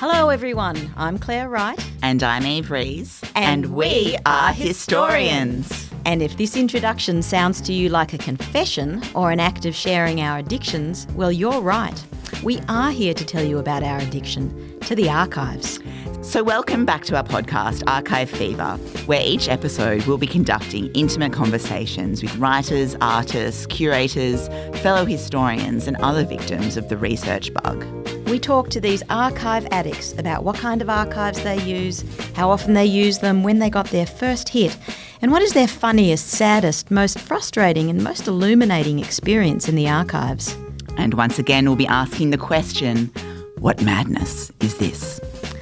Hello everyone, I'm Claire Wright. And I'm Eve Rees. And we are historians. And if this introduction sounds to you like a confession or an act of sharing our addictions, well, you're right. We are here to tell you about our addiction to the archives. So welcome back to our podcast, Archive Fever, where each episode we'll be conducting intimate conversations with writers, artists, curators, fellow historians and other victims of the research bug. We talk to these archive addicts about what kind of archives they use, how often they use them, when they got their first hit, and what is their funniest, saddest, most frustrating and most illuminating experience in the archives. And once again, we'll be asking the question, what madness is this?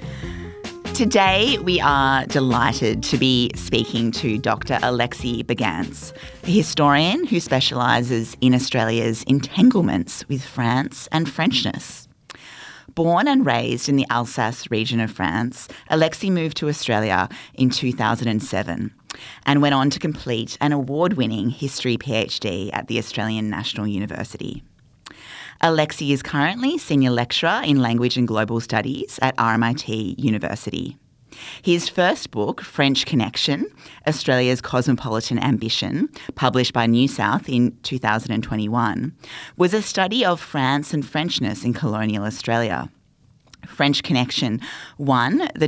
Today, we are delighted to be speaking to Dr. Alexis Bagans, a historian who specialises in Australia's entanglements with France and Frenchness. Born and raised in the Alsace region of France, Alexis moved to Australia in 2007 and went on to complete an award-winning history PhD at the Australian National University. Alexis is currently Senior Lecturer in Language and Global Studies at RMIT University. His first book, French Connection, Australia's Cosmopolitan Ambition, published by New South in 2021, was a study of France and Frenchness in colonial Australia. French Connection won the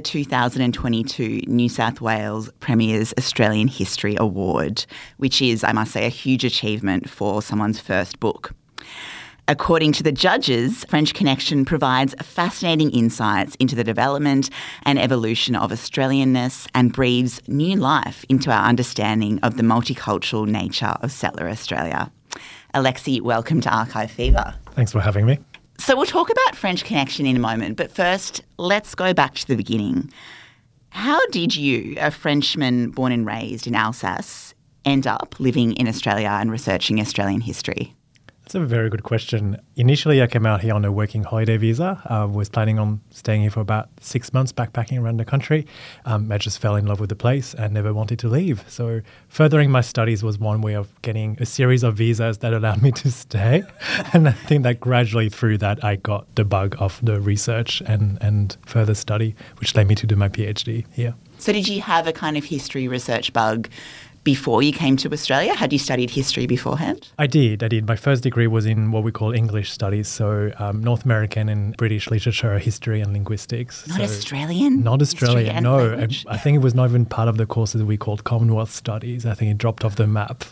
2022 New South Wales Premier's Australian History Award, which is, I must say, a huge achievement for someone's first book. According to the judges, French Connection provides fascinating insights into the development and evolution of Australianness and breathes new life into our understanding of the multicultural nature of settler Australia. Alexis, welcome to Archive Fever. Thanks for having me. So we'll talk about French Connection in a moment, but first, let's go back to the beginning. How did you, a Frenchman born and raised in Alsace, end up living in Australia and researching Australian history? That's a very good question. Initially, I came out here on a working holiday visa. I was planning on staying here for about 6 months, backpacking around the country. I just fell in love with the place and never wanted to leave. So furthering my studies was one way of getting a series of visas that allowed me to stay. And I think that gradually through that, I got the bug of the research and further study, which led me to do my PhD here. So did you have a kind of history research bug before you came to Australia? Had you studied history beforehand? I did. My first degree was in what we call English studies, so North American and British literature, history and linguistics. Not Australian? Not Australian, no. I think it was not even part of the courses we called Commonwealth Studies. I think it dropped off the map.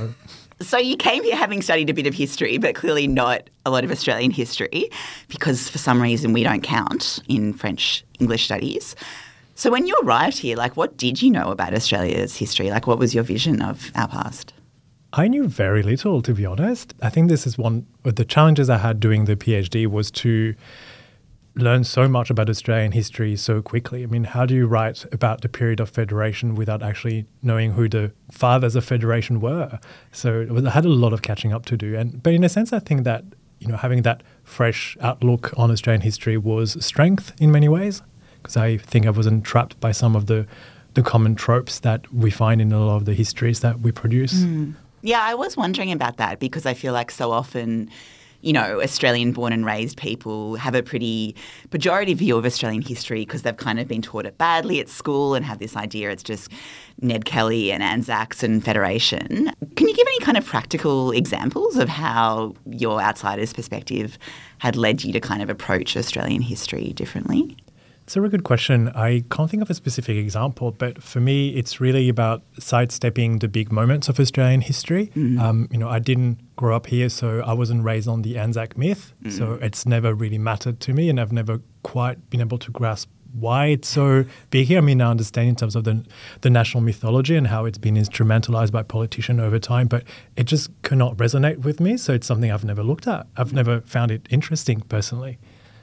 So you came here having studied a bit of history, but clearly not a lot of Australian history, because for some reason we don't count in French English studies. So when you arrived here, what did you know about Australia's history? What was your vision of our past? I knew very little, to be honest. I think this is one of the challenges I had doing the PhD was to learn so much about Australian history so quickly. I mean, how do you write about the period of federation without actually knowing who the fathers of federation were? So I had a lot of catching up to do. But in a sense, I think that, having that fresh outlook on Australian history was a strength in many ways, because I think I wasn't trapped by some of the common tropes that we find in a lot of the histories that we produce. Yeah, I was wondering about that because I feel like so often, Australian born and raised people have a pretty pejorative view of Australian history because they've kind of been taught it badly at school and have this idea it's just Ned Kelly and Anzacs and Federation. Can you give any kind of practical examples of how your outsider's perspective had led you to kind of approach Australian history differently? It's a very good question. I can't think of a specific example, but for me, it's really about sidestepping the big moments of Australian history. I didn't grow up here, so I wasn't raised on the Anzac myth. So it's never really mattered to me, and I've never quite been able to grasp why it's so big here. I mean, I understand in terms of the national mythology and how it's been instrumentalized by politicians over time, but it just cannot resonate with me. So it's something I've never looked at. I've never found it interesting personally.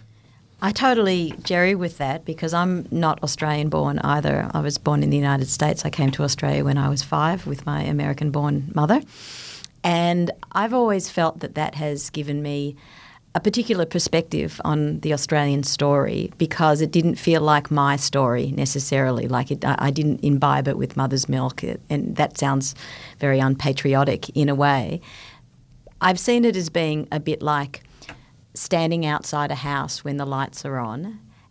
I totally jerry with that because I'm not Australian born either. I was born in the United States. I came to Australia when I was 5 with my American born mother. And I've always felt that has given me a particular perspective on the Australian story because it didn't feel like my story necessarily. I didn't imbibe it with mother's milk, and that sounds very unpatriotic in a way. I've seen it as being a bit like standing outside a house when the lights are on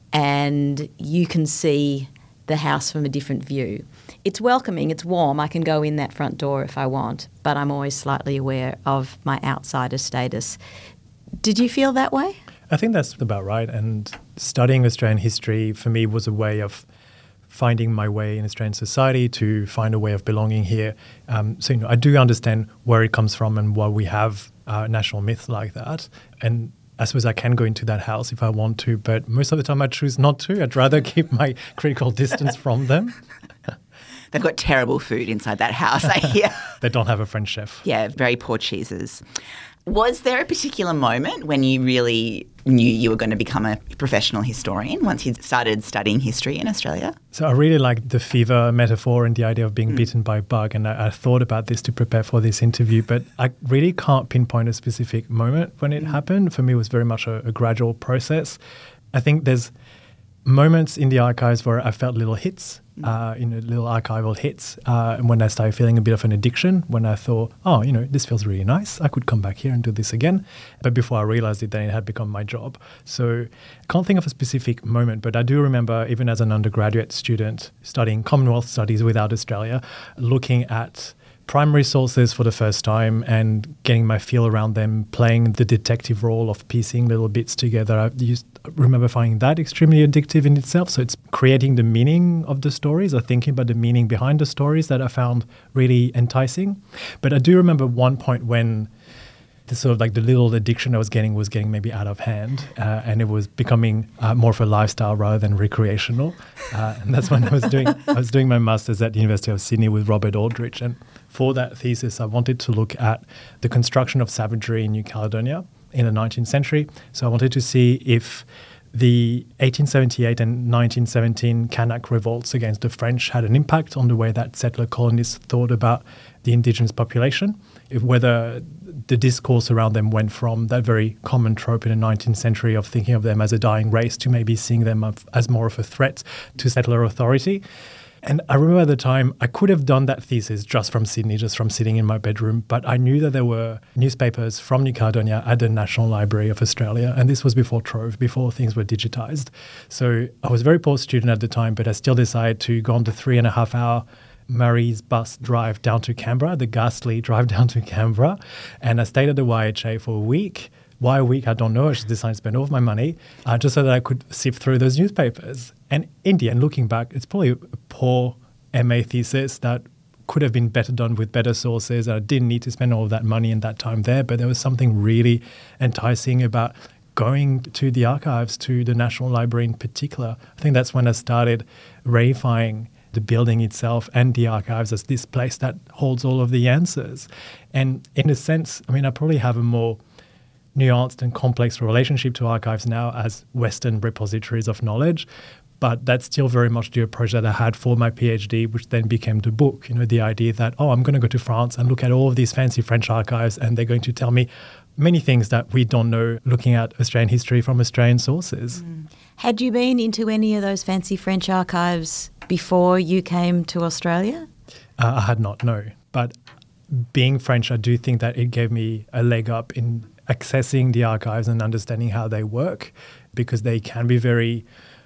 and you can see the house from a different view. It's welcoming, it's warm. I can go in that front door if I want, but I'm always slightly aware of my outsider status. Did you feel that way? I think that's about right. And studying Australian history for me was a way of finding my way in Australian society, to find a way of belonging here. So I do understand where it comes from and why we have national myths like that. And I suppose I can go into that house if I want to, but most of the time I choose not to. I'd rather keep my critical distance from them. They've got terrible food inside that house, I hear. They don't have a French chef. Yeah, very poor cheeses. Was there a particular moment when you really knew you were going to become a professional historian once you started studying history in Australia? So I really like the fever metaphor and the idea of being bitten by a bug. And I thought about this to prepare for this interview, but I really can't pinpoint a specific moment when it happened. For me, it was very much a gradual process. I think there's moments in the archives where I felt little hits, little archival hits, when I started feeling a bit of an addiction, when I thought, this feels really nice. I could come back here and do this again. But before I realized it, then it had become my job. So I can't think of a specific moment, but I do remember, even as an undergraduate student studying Commonwealth Studies without Australia, looking at primary sources for the first time and getting my feel around them, playing the detective role of piecing little bits together. I remember finding that extremely addictive in itself. So it's creating the meaning of the stories, or thinking about the meaning behind the stories, that I found really enticing. But I do remember one point when the sort of like the little addiction I was getting maybe out of hand, and it was becoming more of a lifestyle rather than recreational. And that's when I was doing my master's at the University of Sydney with Robert Aldrich. And for that thesis, I wanted to look at the construction of savagery in New Caledonia in the 19th century. So I wanted to see if the 1878 and 1917 Kanak revolts against the French had an impact on the way that settler colonists thought about the indigenous population, whether the discourse around them went from that very common trope in the 19th century of thinking of them as a dying race to maybe seeing them as more of a threat to settler authority. And I remember at the time, I could have done that thesis just from Sydney, just from sitting in my bedroom, but I knew that there were newspapers from New Caledonia at the National Library of Australia, and this was before Trove, before things were digitized. So I was a very poor student at the time, but I still decided to go on the 3.5-hour Murray's bus drive down to Canberra, the ghastly drive down to Canberra, and I stayed at the YHA for a week. Why a week, I don't know. I just decided to spend all of my money just so that I could sift through those newspapers. And in the end, looking back, it's probably a poor MA thesis that could have been better done with better sources. I didn't need to spend all of that money and that time there, but there was something really enticing about going to the archives, to the National Library in particular. I think that's when I started reifying the building itself and the archives as this place that holds all of the answers. And in a sense, I probably have a more nuanced and complex relationship to archives now as Western repositories of knowledge, but that's still very much the approach that I had for my PhD, which then became the book. The idea that, I'm going to go to France and look at all of these fancy French archives, and they're going to tell me many things that we don't know looking at Australian history from Australian sources. Had you been into any of those fancy French archives before you came to Australia? I had not, no. But being French, I do think that it gave me a leg up in accessing the archives and understanding how they work, because they can be very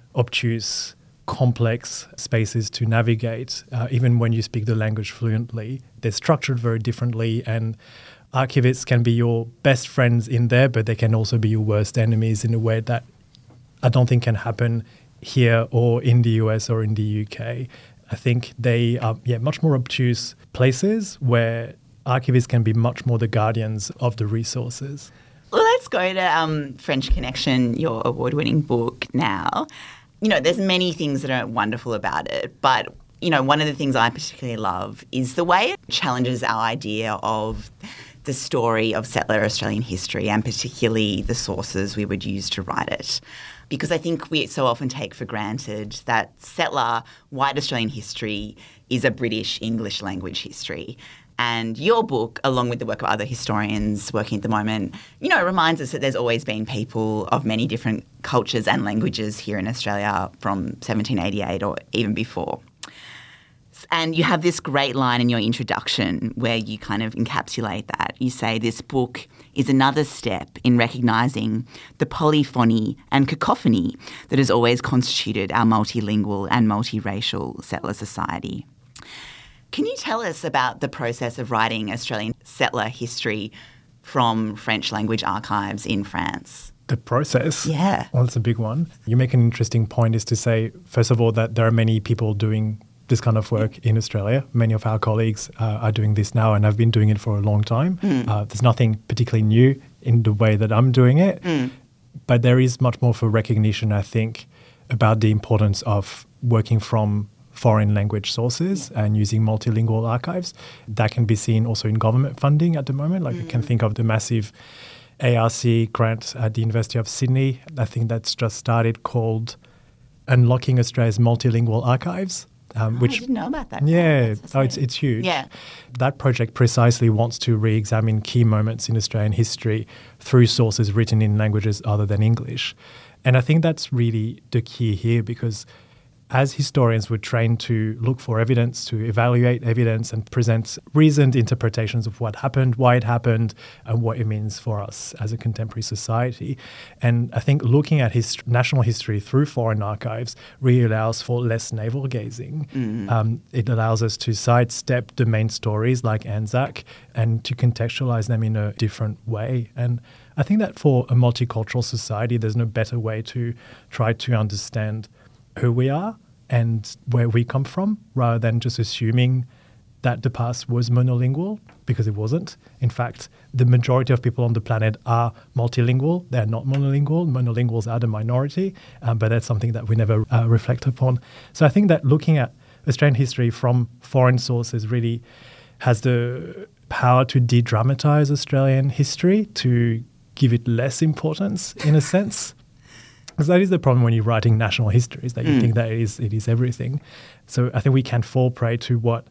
obtuse, complex spaces to navigate. Even when you speak the language fluently, they're structured very differently, and archivists can be your best friends in there, but they can also be your worst enemies in a way that I don't think can happen here or in the US or in the UK. I think they are much more obtuse places where archivists can be much more the guardians of the resources. Well, let's go to French Connection, your award-winning book now. There's many things that are wonderful about it, but, one of the things I particularly love is the way it challenges our idea of the story of settler Australian history, and particularly the sources we would use to write it. Because I think we so often take for granted that settler white Australian history is a British English language history. And your book, along with the work of other historians working at the moment, reminds us that there's always been people of many different cultures and languages here in Australia from 1788 or even before. And you have this great line in your introduction where you kind of encapsulate that. You say this book is another step in recognising the polyphony and cacophony that has always constituted our multilingual and multiracial settler society. Can you tell us about the process of writing Australian settler history from French language archives in France? The process? Yeah. Well, it's a big one. You make an interesting point is to say, first of all, that there are many people doing this kind of work in Australia. Many of our colleagues are doing this now and have been doing it for a long time. There's nothing particularly new in the way that I'm doing it, but there is much more of a recognition, I think, about the importance of working from foreign language sources and using multilingual archives. That can be seen also in government funding at the moment. Like you can think of the massive ARC grant at the University of Sydney. I think that's just started, called Unlocking Australia's Multilingual Archives. Which I didn't know about that. Yeah, it's huge. Yeah. That project precisely wants to re-examine key moments in Australian history through sources written in languages other than English. And I think that's really the key here, because as historians, we're trained to look for evidence, to evaluate evidence and present reasoned interpretations of what happened, why it happened, and what it means for us as a contemporary society. And I think looking at national history through foreign archives really allows for less navel-gazing. It allows us to sidestep the main stories like Anzac and to contextualize them in a different way. And I think that for a multicultural society, there's no better way to try to understand who we are and where we come from, rather than just assuming that the past was monolingual, because it wasn't. In fact, the majority of people on the planet are multilingual. They're not monolingual. Monolinguals are the minority, but that's something that we never reflect upon. So I think that looking at Australian history from foreign sources really has the power to de-dramatize Australian history, to give it less importance in a sense. Because that is the problem when you're writing national history, is that you think that it is everything. So I think we can fall prey to what,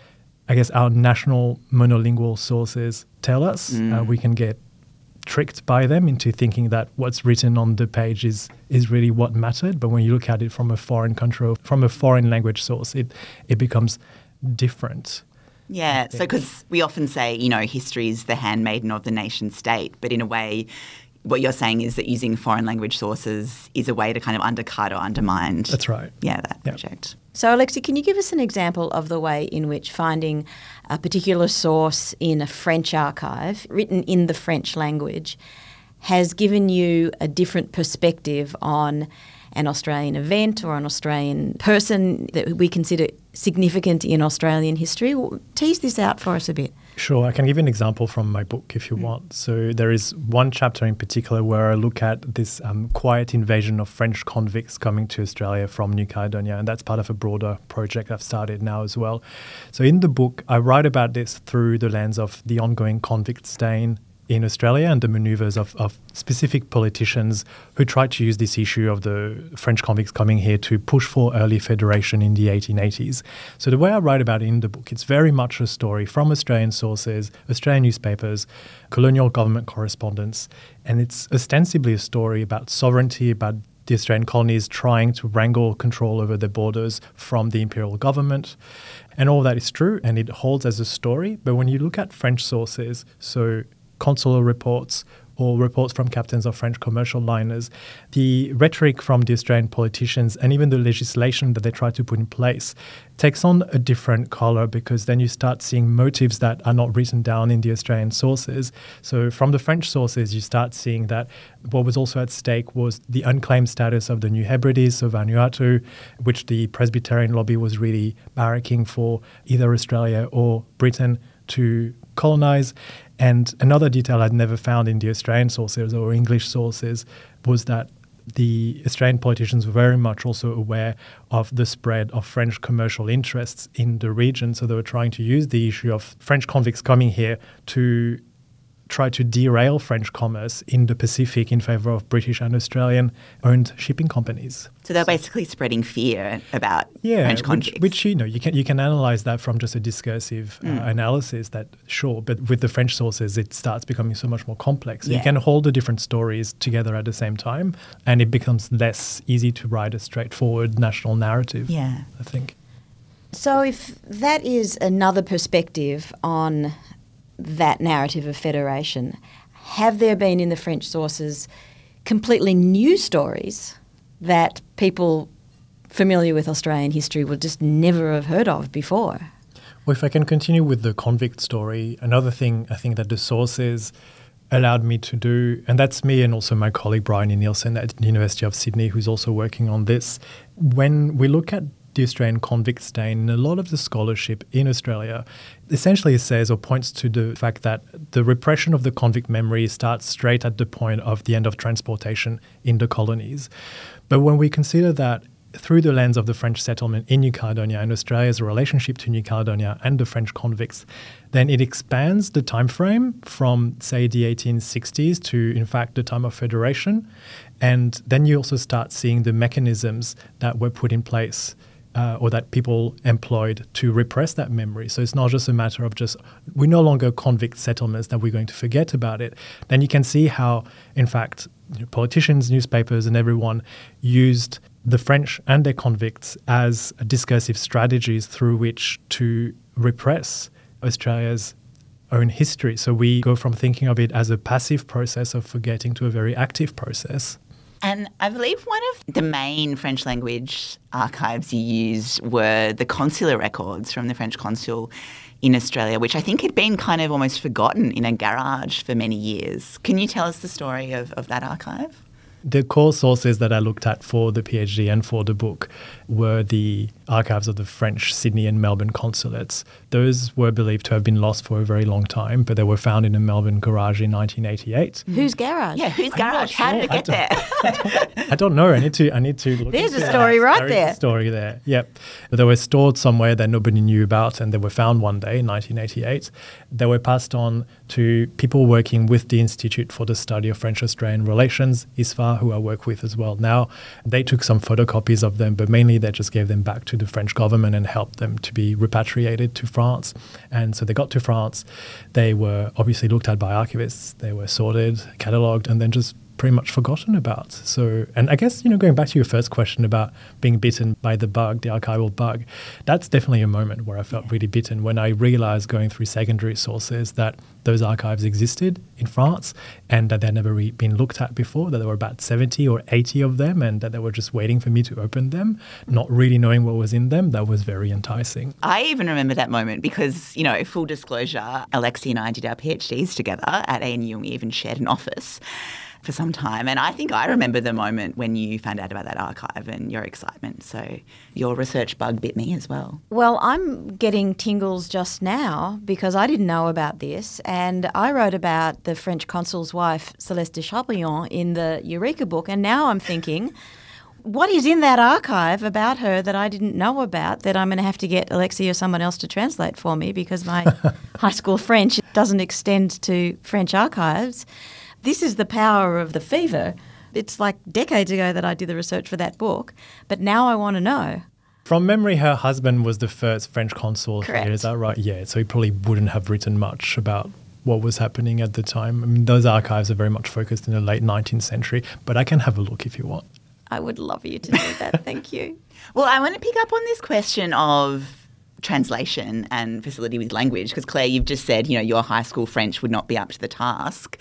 I guess, our national monolingual sources tell us. We can get tricked by them into thinking that what's written on the page is really what mattered. But when you look at it from a foreign country, or from a foreign language source, it becomes different. Yeah, so because we often say, history is the handmaiden of the nation state, but in a way, what you're saying is that using foreign language sources is a way to kind of undercut or undermine. That's right. Yeah, that project. So, Alexi, can you give us an example of the way in which finding a particular source in a French archive, written in the French language, has given you a different perspective on an Australian event or an Australian person that we consider significant in Australian history? Tease this out for us a bit. Sure, I can give you an example from my book if you want. So there is one chapter in particular where I look at this quiet invasion of French convicts coming to Australia from New Caledonia, and that's part of a broader project I've started now as well. So in the book, I write about this through the lens of the ongoing convict stain in Australia and the manoeuvres of specific politicians who tried to use this issue of the French convicts coming here to push for early federation in the 1880s. So the way I write about it in the book, it's very much a story from Australian sources, Australian newspapers, colonial government correspondence, and it's ostensibly a story about sovereignty, about the Australian colonies trying to wrangle control over their borders from the imperial government. And all that is true, and it holds as a story. But when you look at French sources, so consular reports or reports from captains of French commercial liners, the rhetoric from the Australian politicians and even the legislation that they try to put in place takes on a different colour, because then you start seeing motives that are not written down in the Australian sources. So from the French sources, you start seeing that what was also at stake was the unclaimed status of the New Hebrides, so Vanuatu, which the Presbyterian lobby was really barracking for either Australia or Britain to colonise. And another detail I'd never found in the Australian sources or English sources was that the Australian politicians were very much also aware of the spread of French commercial interests in the region. So they were trying to use the issue of French convicts coming here to try to derail French commerce in the Pacific in favour of British and Australian-owned shipping companies. So they're basically spreading fear about French convicts. Which you can analyse that from just a discursive analysis, that sure, but with the French sources it starts becoming so much more complex. So you can hold the different stories together at the same time, and it becomes less easy to write a straightforward national narrative, I think. So if that is another perspective on that narrative of federation, have there been in the French sources completely new stories that people familiar with Australian history would just never have heard of before? Well, if I can continue with the convict story, another thing I think that the sources allowed me to do, and that's me and also my colleague Bryony Nielsen at the University of Sydney, who's also working on this. When we look at the Australian convict stain, a lot of the scholarship in Australia essentially says or points to the fact that the repression of the convict memory starts straight at the point of the end of transportation in the colonies. But when we consider that through the lens of the French settlement in New Caledonia and Australia's relationship to New Caledonia and the French convicts, then it expands the time frame from, say, the 1860s to, in fact, the time of federation. And then you also start seeing the mechanisms that were put in place or that people employed to repress that memory. So it's not just a matter of just, we're no longer convict settlements that we're going to forget about it. Then you can see how, in fact, politicians, newspapers, and everyone used the French and their convicts as discursive strategies through which to repress Australia's own history. So we go from thinking of it as a passive process of forgetting to a very active process. And I believe one of the main French language archives you used were the consular records from the French consul in Australia, which I think had been kind of almost forgotten in a garage for many years. Can you tell us the story of that archive? The core sources that I looked at for the PhD and for the book were the archives of the French Sydney and Melbourne consulates. Those were believed to have been lost for a very long time, but they were found in a Melbourne garage in 1988. Whose garage? Yeah, whose garage? How did it get there? I don't know. I need to look. There's into a story that. right There there. is a story there. Yep. But they were stored somewhere that nobody knew about, and they were found one day in 1988. They were passed on to people working with the Institute for the Study of French-Australian Relations, ISFA, who I work with as well now. They took some photocopies of them, but mainly they just gave them back to the French government and helped them to be repatriated to France. And so they got to France. They were obviously looked at by archivists. They were sorted, catalogued, and then just pretty much forgotten about. So, and I guess, going back to your first question about being bitten by the bug, the archival bug, that's definitely a moment where I felt really bitten when I realized going through secondary sources that those archives existed in France and that they'd never been looked at before, that there were about 70 or 80 of them and that they were just waiting for me to open them, not really knowing what was in them. That was very enticing. I even remember that moment because, full disclosure, Alexi and I did our PhDs together at ANU and we even shared an office for some time. And I think I remember the moment when you found out about that archive and your excitement. So your research bug bit me as well. Well, I'm getting tingles just now because I didn't know about this. And I wrote about the French consul's wife, Celeste de Chabrillon, in the Eureka book. And now I'm thinking, what is in that archive about her that I didn't know about that I'm going to have to get Alexi or someone else to translate for me because my high school French doesn't extend to French archives. This is the power of the fever. It's like decades ago that I did the research for that book, but now I want to know. From memory, her husband was the first French consul Correct. here, is that right? Yeah, so he probably wouldn't have written much about what was happening at the time. I mean, those archives are very much focused in the late 19th century, but I can have a look if you want. I would love you to do that. Thank you. Well, I want to pick up on this question of translation and facility with language because, Claire, you've just said, your high school French would not be up to the task.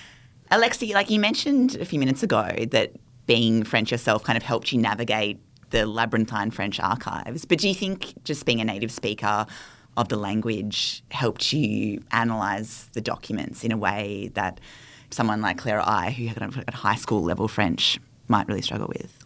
Alexi, like you mentioned a few minutes ago, that being French yourself kind of helped you navigate the labyrinthine French archives. But do you think just being a native speaker of the language helped you analyse the documents in a way that someone like Claire or I, who had at high school level French, might really struggle with?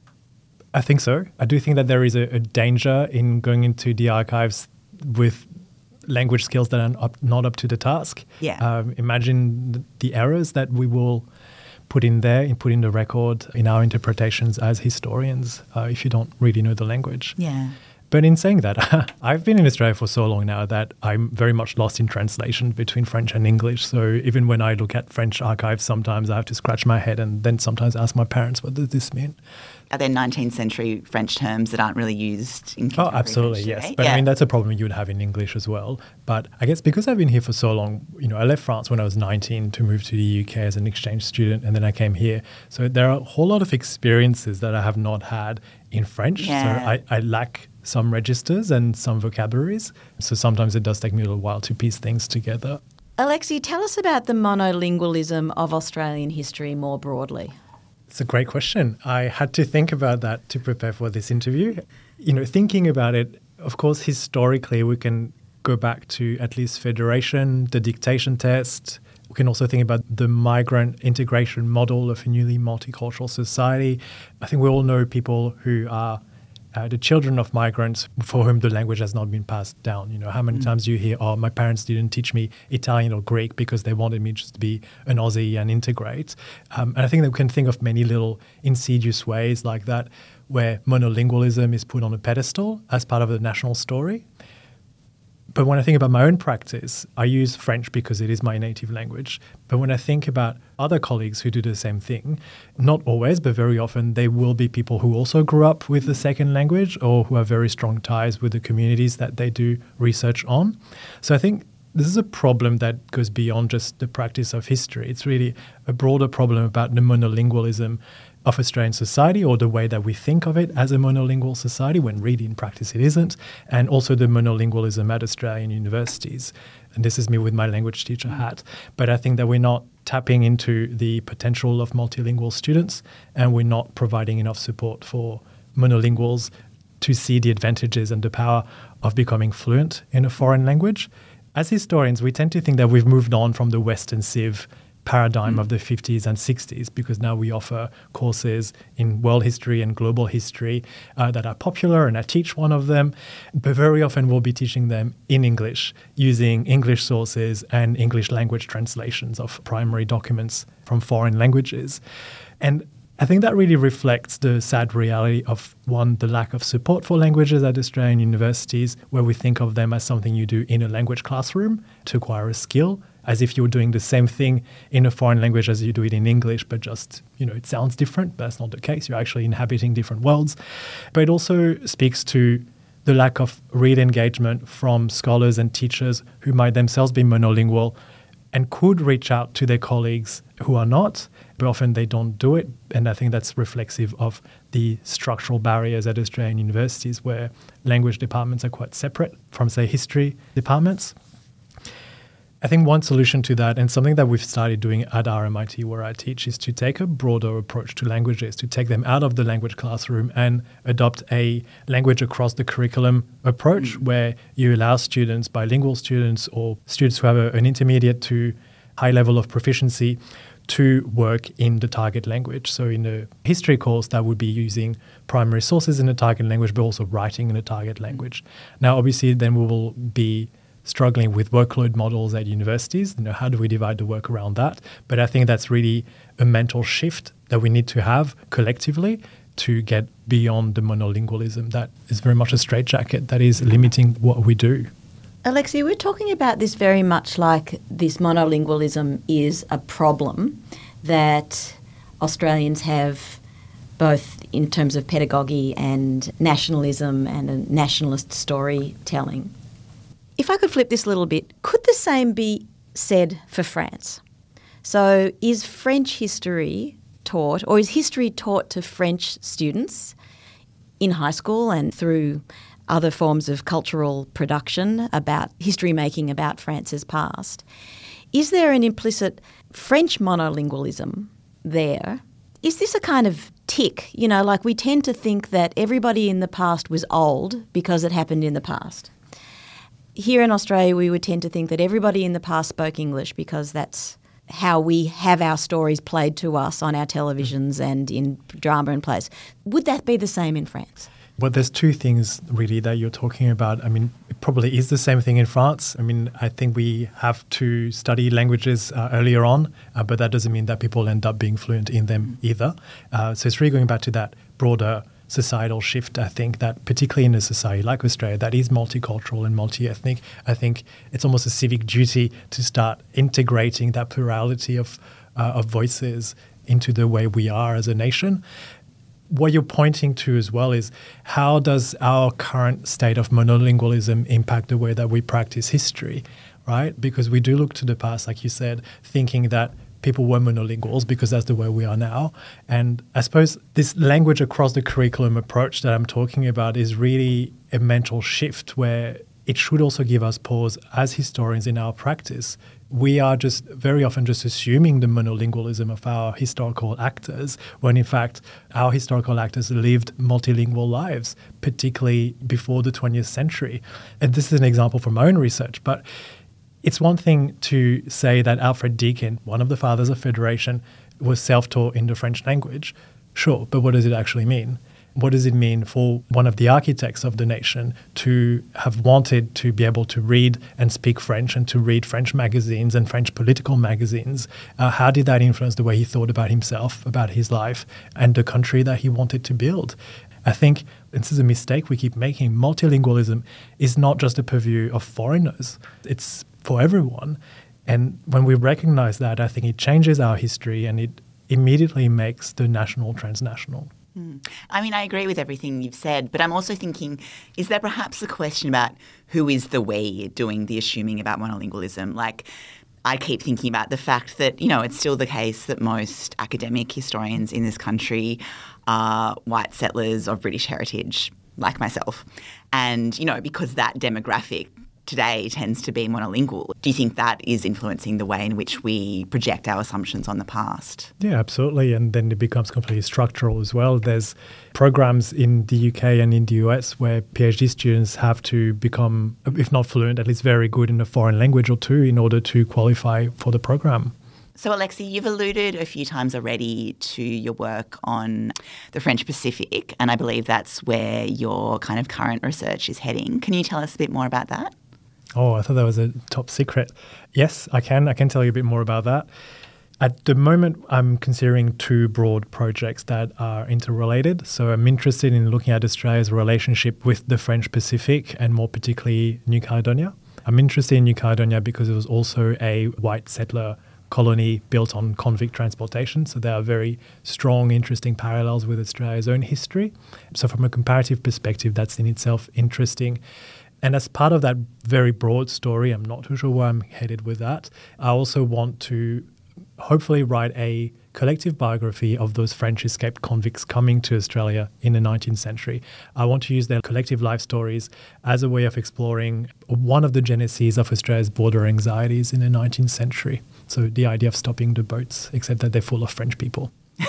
I think so. I do think that there is a danger in going into the archives with language skills that are not up to the task. Yeah. Imagine the errors that we will put in there and put in the record in our interpretations as historians if you don't really know the language. Yeah. But in saying that, I've been in Australia for so long now that I'm very much lost in translation between French and English. So even when I look at French archives, sometimes I have to scratch my head and then sometimes ask my parents, what does this mean? Are there 19th century French terms that aren't really used in contemporary absolutely, French yes. today? But yeah. I mean, that's a problem you would have in English as well. But I guess because I've been here for so long, I left France when I was 19 to move to the UK as an exchange student, and then I came here. So there are a whole lot of experiences that I have not had in French. Yeah. So I lack some registers and some vocabularies. So sometimes it does take me a little while to piece things together. Alexi, tell us about the monolingualism of Australian history more broadly. It's a great question. I had to think about that to prepare for this interview. Thinking about it, of course, historically, we can go back to at least federation, the dictation test. We can also think about the migrant integration model of a newly multicultural society. I think we all know people who are the children of migrants for whom the language has not been passed down. How many times do you hear, oh, my parents didn't teach me Italian or Greek because they wanted me just to be an Aussie and integrate. And I think that we can think of many little insidious ways like that where monolingualism is put on a pedestal as part of the national story. But when I think about my own practice, I use French because it is my native language. But when I think about other colleagues who do the same thing, not always, but very often, they will be people who also grew up with the second language or who have very strong ties with the communities that they do research on. So I think this is a problem that goes beyond just the practice of history. It's really a broader problem about the monolingualism of Australian society, or the way that we think of it as a monolingual society, when really in practice it isn't, and also the monolingualism at Australian universities. And this is me with my language teacher hat. But I think that we're not tapping into the potential of multilingual students, and we're not providing enough support for monolinguals to see the advantages and the power of becoming fluent in a foreign language. As historians, we tend to think that we've moved on from the Western Civ paradigm of the 50s and 60s, because now we offer courses in world history and global history that are popular, and I teach one of them. But very often we'll be teaching them in English, using English sources and English language translations of primary documents from foreign languages. And I think that really reflects the sad reality of, one, the lack of support for languages at Australian universities, where we think of them as something you do in a language classroom to acquire a skill, as if you're doing the same thing in a foreign language as you do it in English, but just, it sounds different, but that's not the case. You're actually inhabiting different worlds. But it also speaks to the lack of real engagement from scholars and teachers who might themselves be monolingual and could reach out to their colleagues who are not, but often they don't do it. And I think that's reflexive of the structural barriers at Australian universities, where language departments are quite separate from, say, history departments. I think one solution to that, and something that we've started doing at RMIT where I teach, is to take a broader approach to languages, to take them out of the language classroom and adopt a language across the curriculum approach, where you allow students, bilingual students or students who have an intermediate to high level of proficiency, to work in the target language. So in a history course, that would be using primary sources in the target language, but also writing in the target language. Now, obviously, then we will be struggling with workload models at universities. How do we divide the work around that? But I think that's really a mental shift that we need to have collectively to get beyond the monolingualism that is very much a straitjacket that is limiting what we do. Alexi, we're talking about this very much like this monolingualism is a problem that Australians have, both in terms of pedagogy and nationalism and a nationalist storytelling. If I could flip this a little bit, could the same be said for France? So is French history taught, or is history taught to French students in high school and through other forms of cultural production about history making about France's past? Is there an implicit French monolingualism there? Is this a kind of tick? Like we tend to think that everybody in the past was old because it happened in the past. Here in Australia, we would tend to think that everybody in the past spoke English because that's how we have our stories played to us on our televisions and in drama and plays. Would that be the same in France? Well, there's two things really that you're talking about. It probably is the same thing in France. I think we have to study languages earlier on, but that doesn't mean that people end up being fluent in them either. So it's really going back to that broader societal shift, I think, that particularly in a society like Australia that is multicultural and multi-ethnic, I think it's almost a civic duty to start integrating that plurality of voices into the way we are as a nation. What you're pointing to as well is, how does our current state of monolingualism impact the way that we practice history, right? Because we do look to the past, like you said, thinking that people were monolinguals because that's the way we are now. And I suppose this language across the curriculum approach that I'm talking about is really a mental shift where it should also give us pause as historians in our practice. We are just very often just assuming the monolingualism of our historical actors, when in fact our historical actors lived multilingual lives, particularly before the 20th century. And this is an example from my own research, but it's one thing to say that Alfred Deakin, one of the fathers of Federation, was self-taught in the French language. Sure, but what does it actually mean? What does it mean for one of the architects of the nation to have wanted to be able to read and speak French and to read French magazines and French political magazines? How did that influence the way he thought about himself, about his life, and the country that he wanted to build? I think this is a mistake we keep making. Multilingualism is not just a purview of foreigners. It's for everyone. And when we recognize that, I think it changes our history and it immediately makes the national transnational. I mean, I agree with everything you've said, but I'm also thinking, is there perhaps a question about who is the we doing the assuming about monolingualism? Like, I keep thinking about the fact that, it's still the case that most academic historians in this country are white settlers of British heritage, like myself. And, because that demographic today tends to be monolingual. Do you think that is influencing the way in which we project our assumptions on the past? Yeah, absolutely. And then it becomes completely structural as well. There's programs in the UK and in the US where PhD students have to become, if not fluent, at least very good in a foreign language or two in order to qualify for the program. So, Alexi, you've alluded a few times already to your work on the French Pacific, and I believe that's where your kind of current research is heading. Can you tell us a bit more about that? Oh, I thought that was a top secret. Yes, I can. I can tell you a bit more about that. At the moment, I'm considering two broad projects that are interrelated. So I'm interested in looking at Australia's relationship with the French Pacific and more particularly New Caledonia. I'm interested in New Caledonia because it was also a white settler colony built on convict transportation. So there are very strong, interesting parallels with Australia's own history. So from a comparative perspective, that's in itself interesting. And as part of that very broad story, I'm not too sure where I'm headed with that, I also want to hopefully write a collective biography of those French escaped convicts coming to Australia in the 19th century. I want to use their collective life stories as a way of exploring one of the geneses of Australia's border anxieties in the 19th century. So the idea of stopping the boats, except that they're full of French people.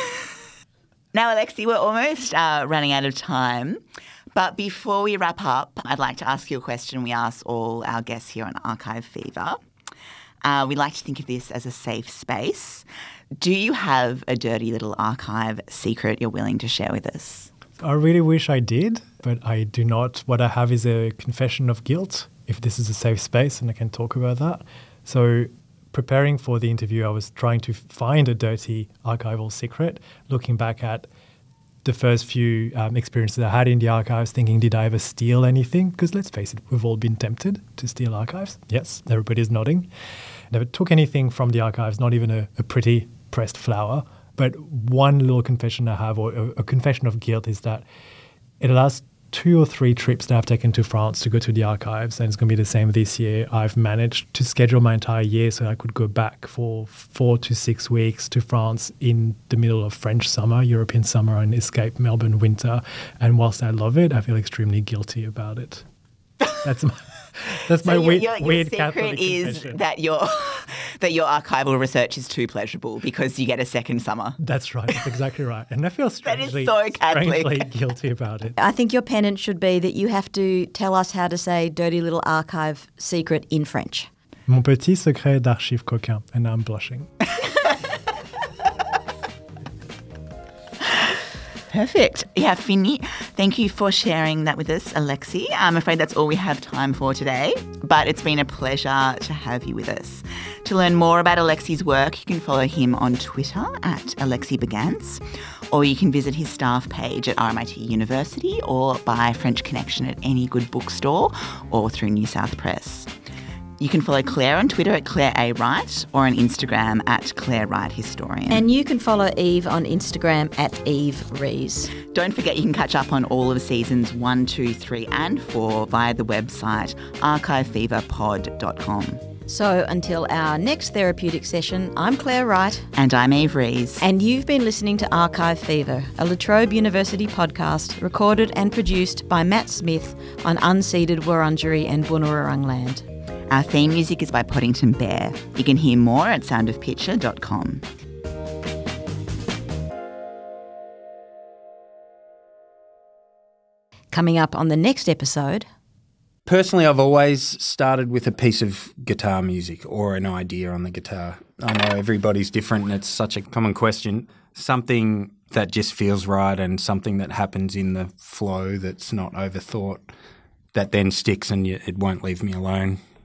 Now, Alexi, we're almost running out of time. But before we wrap up, I'd like to ask you a question we ask all our guests here on Archive Fever. We like to think of this as a safe space. Do you have a dirty little archive secret you're willing to share with us? I really wish I did, but I do not. What I have is a confession of guilt, if this is a safe space, and I can talk about that. So preparing for the interview, I was trying to find a dirty archival secret, looking back at the first few experiences I had in the archives, thinking, did I ever steal anything? Because let's face it, we've all been tempted to steal archives. Yes, everybody's nodding. Never took anything from the archives, not even a pretty pressed flower. But one little confession I have, or a confession of guilt, is that in the last 2 or 3 trips that I've taken to France to go to the archives, and it's going to be the same this year, I've managed to schedule my entire year so I could go back for 4 to 6 weeks to France in the middle of French summer, European summer, and escape Melbourne winter. And whilst I love it, I feel extremely guilty about it. That's my weird Catholic is confession. that your archival research is too pleasurable because you get a second summer. That's right. That's exactly right. And I feel strangely guilty about it. I think your penance should be that you have to tell us how to say dirty little archive secret in French. Mon petit secret d'archive coquin. And now I'm blushing. Perfect. Yeah, fini. Thank you for sharing that with us, Alexi. I'm afraid that's all we have time for today, but it's been a pleasure to have you with us. To learn more about Alexi's work, you can follow him on Twitter at Alexi Bagans, or you can visit his staff page at RMIT University or buy French Connection at any good bookstore or through New South Press. You can follow Claire on Twitter at Claire A. Wright or on Instagram at Claire Wright Historian. And you can follow Eve on Instagram at Eve Rees. Don't forget you can catch up on all of seasons 1, 2, 3 and 4 via the website archivefeverpod.com. So until our next therapeutic session, I'm Claire Wright. And I'm Eve Rees. And you've been listening to Archive Fever, a La Trobe University podcast recorded and produced by Matt Smith on unceded Wurundjeri and Bunurong land. Our theme music is by Poddington Bear. You can hear more at soundofpicture.com. Coming up on the next episode... Personally, I've always started with a piece of guitar music or an idea on the guitar. I know everybody's different and it's such a common question. Something that just feels right and something that happens in the flow that's not overthought, that then sticks and it won't leave me alone.